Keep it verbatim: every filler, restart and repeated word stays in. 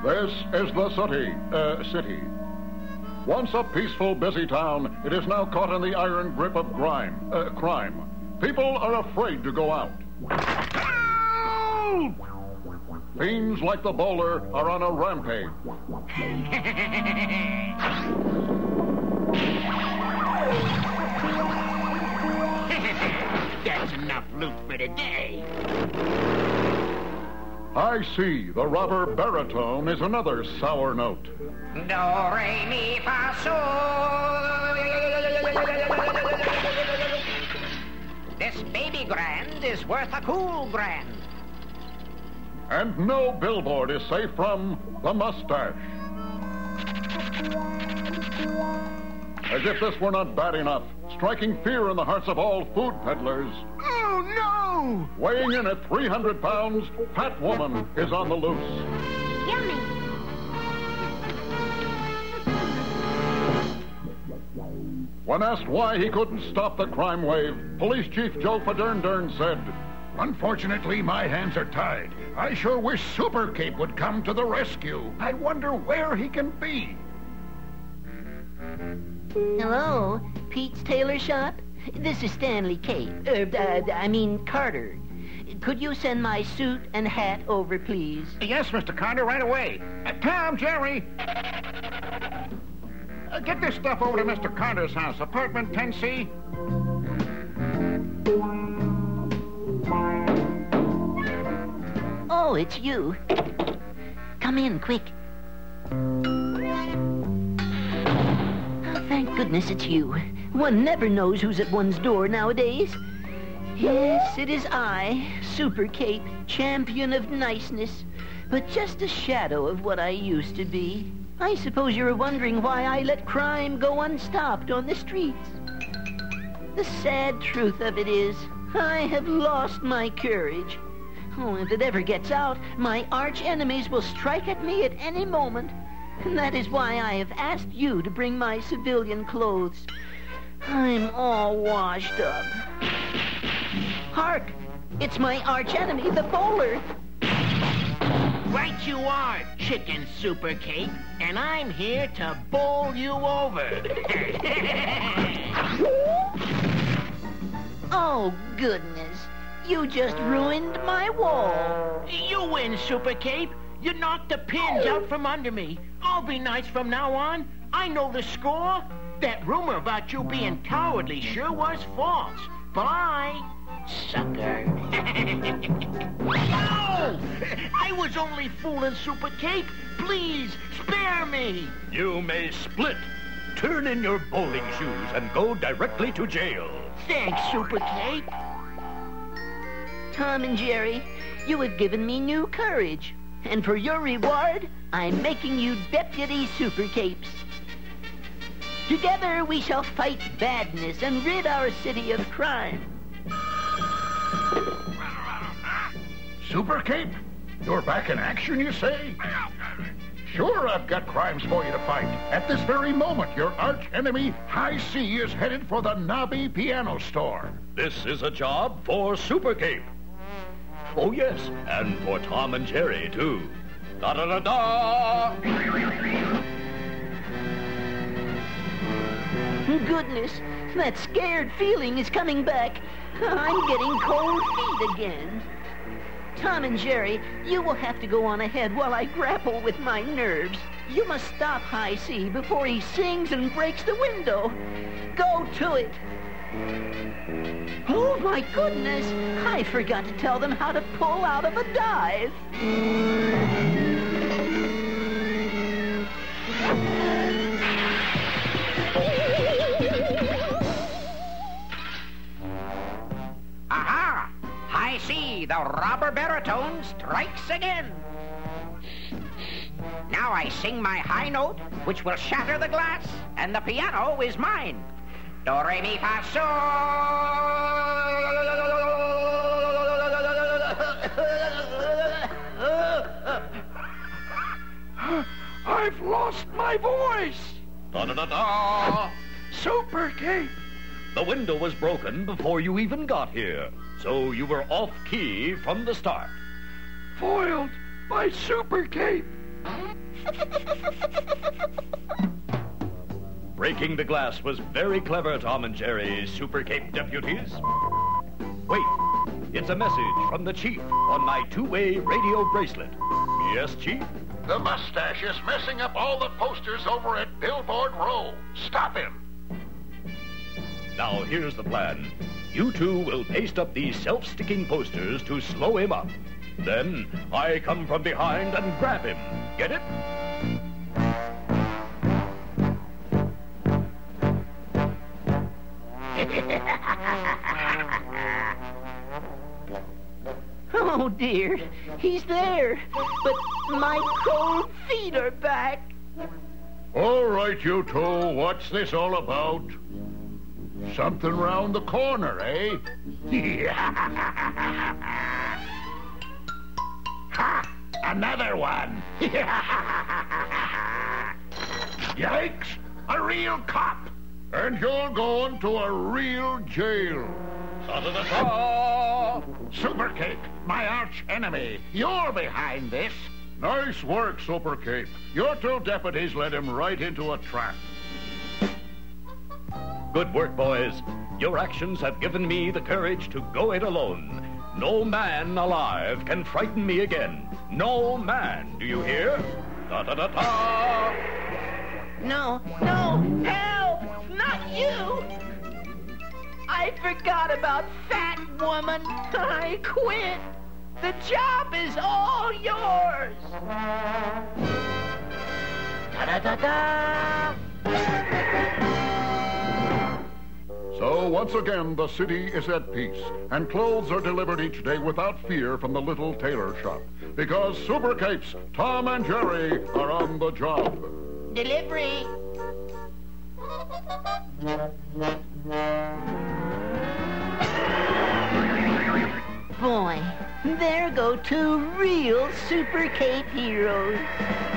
This is the city, uh, city. Once a peaceful, busy town, it is now caught in the iron grip of crime. Uh, crime. People are afraid to go out. Fiends like the bowler are on a rampage. That's enough loot for today. I see. The robber baritone is another sour note. Do, re, mi, fa, sol. This baby grand is worth a cool grand. And no billboard is safe from the mustache. As if this were not bad enough, striking fear in the hearts of all food peddlers. Oh, no! Weighing in at three hundred pounds, Fat Woman is on the loose. Yummy. When asked why he couldn't stop the crime wave, Police Chief Joe Fadern said, "Unfortunately, my hands are tied. I sure wish Super Cape would come to the rescue. I wonder where he can be." Hello, Pete's Tailor Shop? This is Stanley Cape. Er, uh, I mean Carter. Could you send my suit and hat over, please? Yes, Mister Carter, right away. Uh, Tom, Jerry. Uh, get this stuff over to Mister Carter's house, apartment ten C. Oh, it's you. Come in, quick. Oh, thank goodness it's you. One never knows who's at one's door nowadays. Yes, it is I, Super Cape, champion of niceness, but just a shadow of what I used to be. I suppose you're wondering why I let crime go unstopped on the streets. The sad truth of it is, I have lost my courage. Oh, if it ever gets out, my arch enemies will strike at me at any moment. And that is why I have asked you to bring my civilian clothes. I'm all washed up. Hark! It's my arch enemy, the bowler. Right you are, Chicken Super Cape, and I'm here to bowl you over. Oh, goodness. You just ruined my wall. You win, Super Cape. You knocked the pins out from under me. I'll be nice from now on. I know the score. That rumor about you being cowardly sure was false. Bye, sucker. No! I was only fooling, Super Cape. Please, spare me. You may split. Turn in your bowling shoes and go directly to jail. Thanks, Super Cape. Tom and Jerry, you have given me new courage. And for your reward, I'm making you Deputy Super Capes. Together we shall fight badness and rid our city of crime. Super Cape? You're back in action, you say? Sure, I've got crimes for you to fight. At this very moment, your arch enemy, High C, is headed for the Nobby Piano Store. This is a job for Super Cape. Oh, yes, and for Tom and Jerry, too. Da-da-da-da! Goodness, that scared feeling is coming back. I'm getting cold feet again. Tom and Jerry, you will have to go on ahead while I grapple with my nerves. You must stop High C before he sings and breaks the window. Go to it. Oh, my goodness. I forgot to tell them how to pull out of a dive. Aha! High C, the robber baritone strikes again. Now I sing my high note, which will shatter the glass, and the piano is mine. Do, re, mi, fa, sol. I've lost my voice! Da-da-da-da! Super Cape! The window was broken before you even got here, so you were off-key from the start. Foiled by Super Cape! Breaking the glass was very clever, Tom and Jerry, Super Cape deputies. Wait, it's a message from the Chief on my two-way radio bracelet. Yes, Chief? The mustache is messing up all the posters over at Billboard Row. Stop him. Now, here's the plan. You two will paste up these self-sticking posters to slow him up. Then I come from behind and grab him. Get it? Oh, dear. He's there. But my cold feet are back. All right, you two. What's this all about? Something round the corner, eh? Ha! Another one! Yikes! A real cop! And you're going to a real jail. Ta-da-da-da! Super Cape, my arch enemy. You're behind this. Nice work, Super Cape. Your two deputies led him right into a trap. Good work, boys. Your actions have given me the courage to go it alone. No man alive can frighten me again. No man, do you hear? Ta-ta-ta-ta! No, no, help! Not you! I forgot about Fat Woman. I quit. The job is all yours. Ta-da-da-da! So once again, the city is at peace, and clothes are delivered each day without fear from the little tailor shop. Because Super Capes, Tom and Jerry are on the job. Delivery. Boy, there go two real Super Cape heroes.